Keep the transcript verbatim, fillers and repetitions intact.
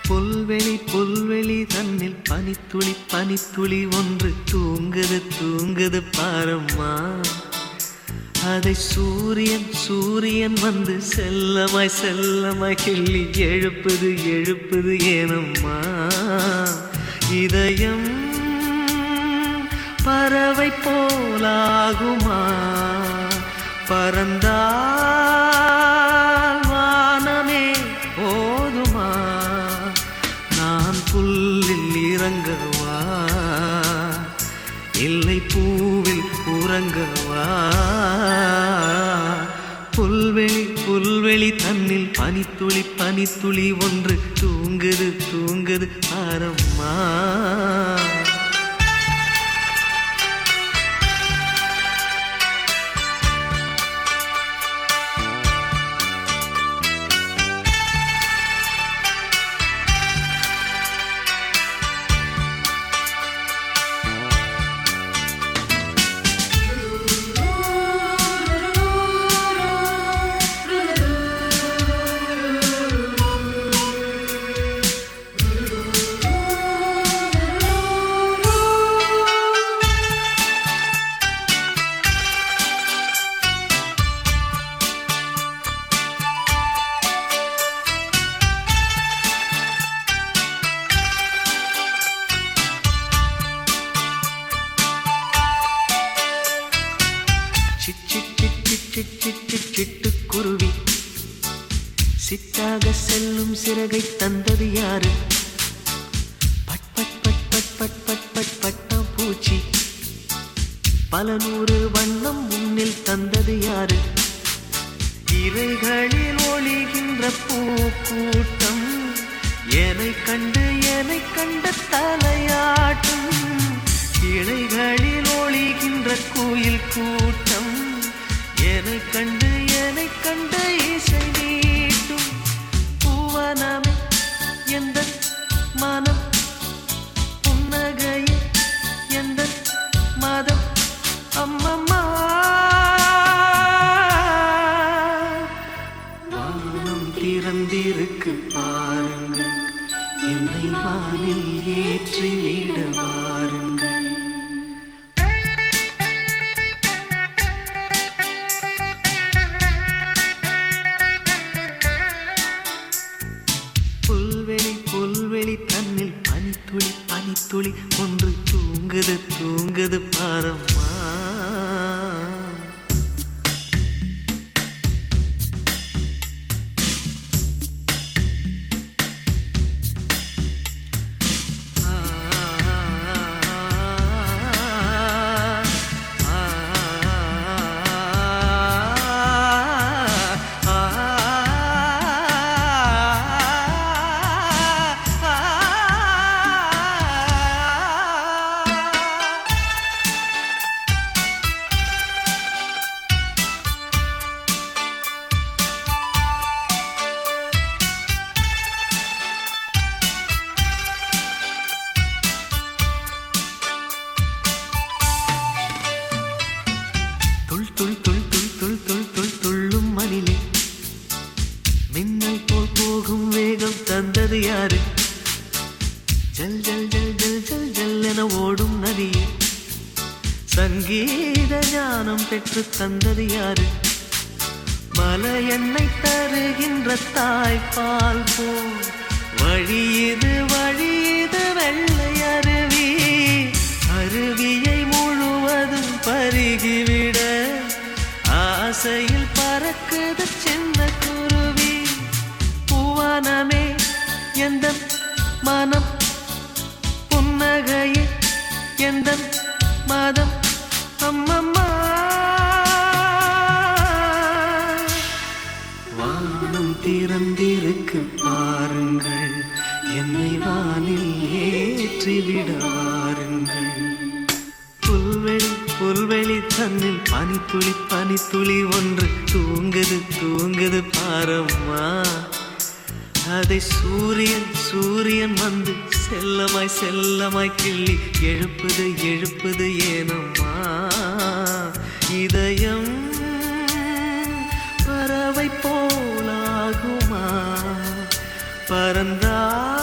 புல்வெளி புல்வெளி தன்னில் பனித்துளி பனித்துளி ஒன்று தூங்குது தூங்குது பாரம்மா. அதை சூரியன் சூரியன் வந்து செல்லமாய் செல்லமாய் கிள்ளி எழுப்புது எழுப்புது ஏனம்மா. இதயம் பறவை போலாகுமா, பறந்தால் வானமே போதுமா. நான் புல்லில் இறங்கவா இல்லை பூவில் உறங்கவா. புல்வெளி புல்வெளி தன்னில் பனித்துளி பனித்துளி ஒன்று தூங்குது தூங்குது பாரம்மா. சிட்டுக்குருவி சிட்டாக செல்லும் சிறகை தந்தது யாரு? பட் பட் பட் பட் பட் பட் பட் பட்டாம் பூச்சி பல நூறு வண்ணம் முன்னில் தந்தது யாரு? இறைகளில் ஒளிகின்ற பூக்கூட்டம் என்னை கண்டு என்னை கண்ட தலையாட்டும். இலைகளில் ஒளிகின்ற கோயில் கூட்டம் என்னை கண்டு என்னை கண்ட இசை நீட்டும். பூவனமே எந்த மனம் புன்னகையே எந்த மதம் அம்மம்மா. வானம் திறந்திருக்கு பாருங்கள், என்னை வானில் ஏற்றி விட வாருங்கள். புல்வெளி புல்வெளி தன்னில் பனித்துளி பனித்துளி ஒன்று தூங்குது தூங்குது பாரம்மா. துள் துள் துள் துள் துள் துள் துள் துள்ளும் மணிலே மின்னல் போல் போகும் வேகம் தந்தது யாரு? ஜல் ஜல் ஜல் ஜல் ஜல் ஜல் என ஓடும் நதியே சங்கீத ஞானம் பெற்று தந்தது யாரு? மலை என்னை தருகின்ற தாய்ப்பால் போல் வழியது வழியது வெள்ளை அருவி. அருவியை முழுவதும் பருகிவிட ஆசையில் பறக்குது சின்ன குருவி. பூவனமே எந்த மனம் புன்னகையே எந்த மதம் அம்மம்மா. வானம் திறந்திருக்கு பாருங்கள், என்னை வானில் ஏற்றிவிட வாருங்கள். புல்வெளி புல்வெளி தன்னில் பனித்துளி பனித்துளி ஒன்று தூங்குது தூங்குது பாரம்மா. அதை சூரியன் சூரியன் வந்து செல்லமாய் செல்லமாய் கிள்ளி எழுப்புது எழுப்புது ஏனம்மா. இதயம் பறவை போலாகுமா, பறந்தா